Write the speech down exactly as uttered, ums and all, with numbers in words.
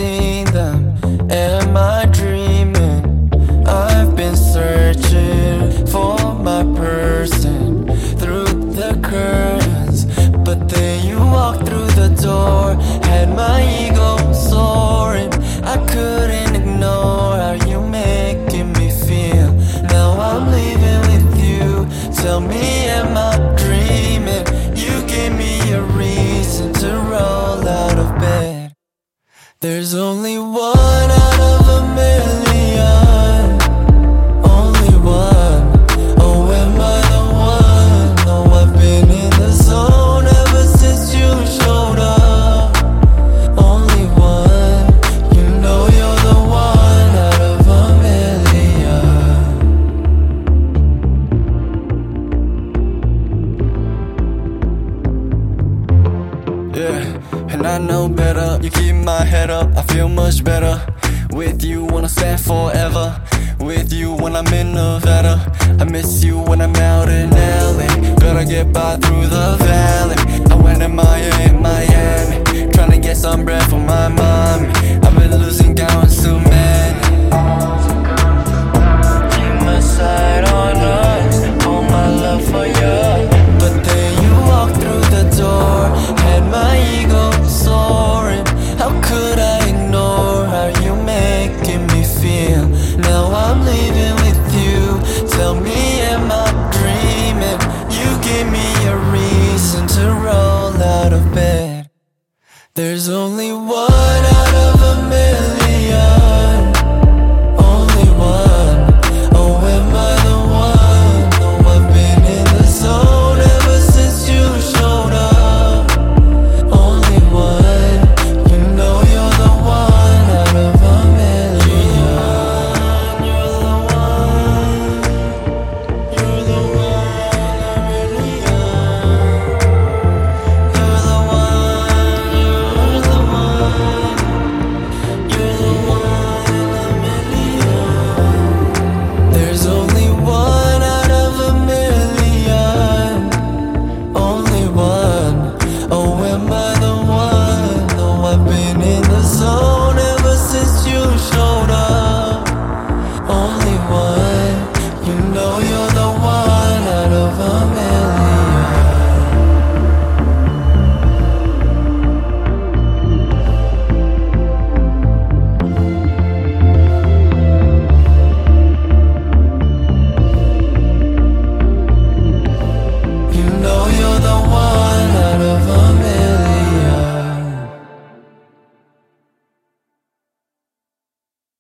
seen them. Am I dreaming? I've been searching for my person through the curtains, but then you walked through the door. Had my ego soaring, I couldn't ignore how you making me feel. Now I'm leaving with you. Tell me, am I dreaming? You give me a reason to roll out of bed. There's only one out of a million, only one. Oh, am I the one? Oh, I've been in the zone ever since you showed up. Only one, you know you're the one out of a million. Yeah, and I know better. You keep my head up, I feel much better. With you wanna stand forever. With you when I'm in Nevada. I miss you when I'm out in L A. Gotta get by through the valley. I went to Miami, Miami, trying to get some bread for my mommy.